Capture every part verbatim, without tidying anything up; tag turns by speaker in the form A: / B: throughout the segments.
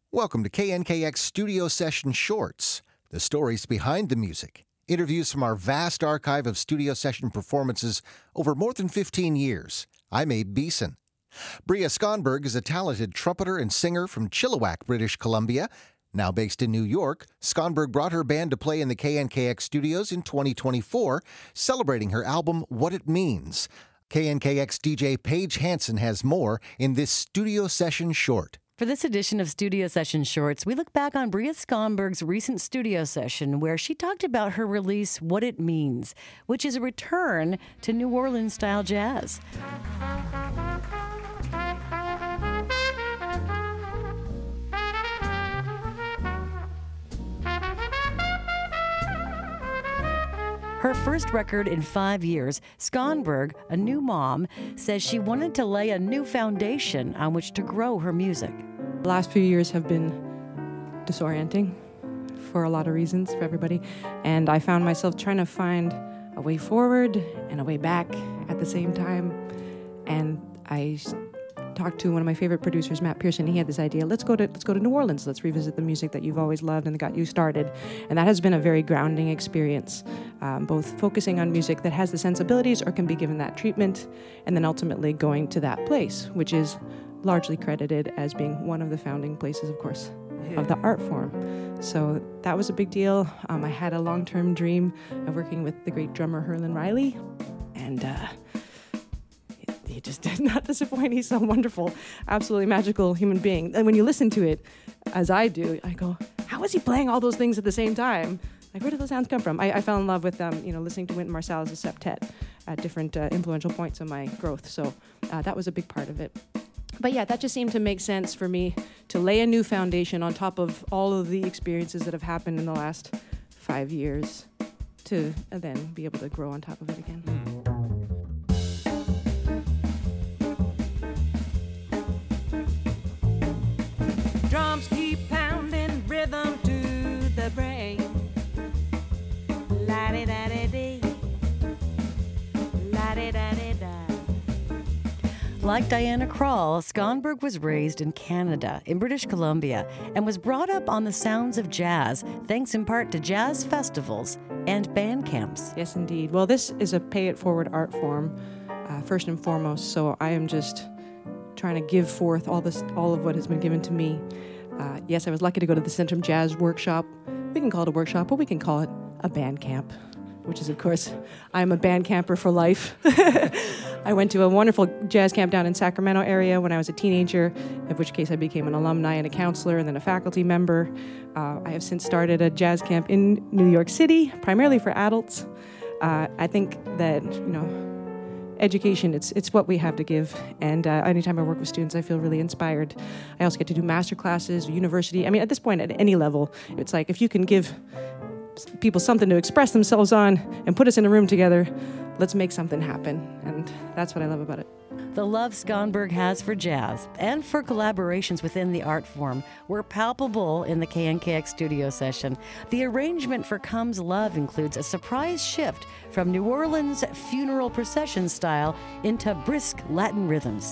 A: Welcome to K N K X Studio Session Shorts, the stories behind the music. Interviews from our vast archive of studio session performances over more than fifteen years. I'm Abe Beeson. Bria Skonberg is a talented trumpeter and singer from Chilliwack, British Columbia. Now based in New York, Skonberg brought her band to play in the K N K X studios in twenty twenty-four, celebrating her album What It Means. K N K X D J Paige Hanson has more in this studio session short.
B: For this edition of Studio Session Shorts, we look back on Bria Skonberg's recent studio session where she talked about her release, What It Means, which is a return to New Orleans-style jazz. Her first record in five years, Skonberg, a new mom, says she wanted to lay a new foundation on which to grow her music.
C: The last few years have been disorienting for a lot of reasons for everybody, and I found myself trying to find a way forward and a way back at the same time. And I talked to one of my favorite producers, Matt Pearson. He had this idea, let's go to let's go to New Orleans, let's revisit the music that you've always loved and that got you started. And that has been a very grounding experience, um, both focusing on music that has the sensibilities or can be given that treatment, and then ultimately going to that place, which is largely credited as being one of the founding places, of course, of the art form. So that was a big deal. Um, I had a long-term dream of working with the great drummer Herlin Riley, and uh, he just did not disappoint. He's so wonderful, absolutely magical human being. And when you listen to it, as I do, I go, how is he playing all those things at the same time? Like, where did those sounds come from? I, I fell in love with, um, you know, listening to Wynton Marsalis's septet at different uh, influential points of my growth. So uh, that was a big part of it. But yeah, that just seemed to make sense for me to lay a new foundation on top of all of the experiences that have happened in the last five years to uh, then be able to grow on top of it again.
D: Drums keep pounding rhythm to the brain. La-di-da-di-dee. La-di-da-di-da.
B: Like Diana Krall, Skonberg was raised in Canada, in British Columbia, and was brought up on the sounds of jazz, thanks in part to jazz festivals and band camps.
C: Yes, indeed. Well, this is a pay-it-forward art form, uh, first and foremost, so I am just trying to give forth all this, all of what has been given to me. Uh, yes, I was lucky to go to the Centrum Jazz Workshop. We can call it a workshop, or we can call it a band camp, which is, of course, I'm a band camper for life. I went to a wonderful jazz camp down in Sacramento area when I was a teenager, in which case I became an alumni and a counselor and then a faculty member. Uh, I have since started a jazz camp in New York City, primarily for adults. Uh, I think that, you know, education, it's it's what we have to give. And uh, anytime I work with students, I feel really inspired. I also get to do master classes, university. I mean, at this point, at any level, it's like if you can give people something to express themselves on and put us in a room together, let's make something happen. And that's what I love about it.
B: The love Skonberg has for jazz and for collaborations within the art form were palpable in the K N K X studio session. The arrangement for Comes Love includes a surprise shift from New Orleans funeral procession style into brisk Latin rhythms.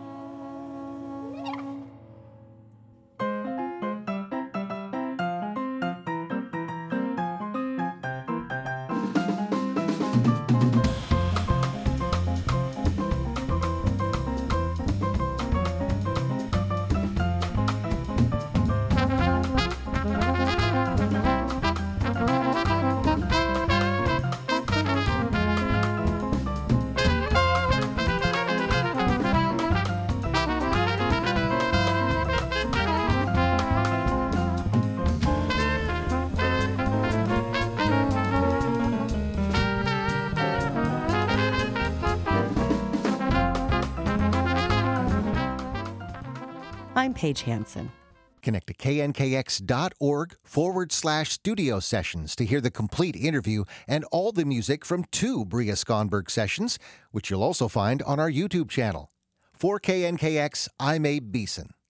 B: I'm Paige Hanson.
A: Connect to knkx.org forward slash studio sessions to hear the complete interview and all the music from two Bria Skonberg sessions, which you'll also find on our YouTube channel. For K N K X, I'm Abe Beeson.